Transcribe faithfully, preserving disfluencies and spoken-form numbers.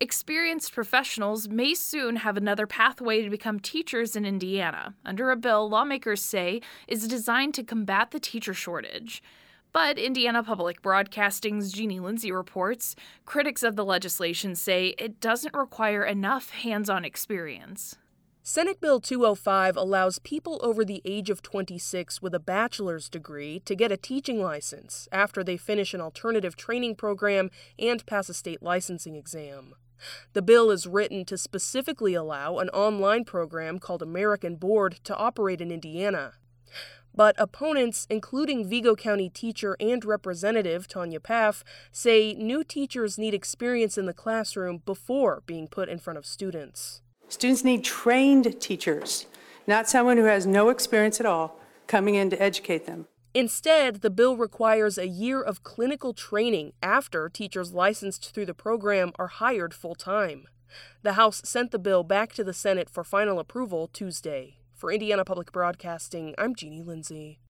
Experienced professionals may soon have another pathway to become teachers in Indiana, under a bill lawmakers say is designed to combat the teacher shortage. But Indiana Public Broadcasting's Jeannie Lindsay reports critics of the legislation say it doesn't require enough hands-on experience. Senate Bill two oh five allows people over the age of twenty-six with a bachelor's degree to get a teaching license after they finish an alternative training program and pass a state licensing exam. The bill is written to specifically allow an online program called American Board to operate in Indiana. But opponents, including Vigo County teacher and representative Tanya Paff, say new teachers need experience in the classroom before being put in front of students. Students need trained teachers, not someone who has no experience at all coming in to educate them. Instead, the bill requires a year of clinical training after teachers licensed through the program are hired full-time. The House sent the bill back to the Senate for final approval Tuesday. For Indiana Public Broadcasting, I'm Jeannie Lindsay.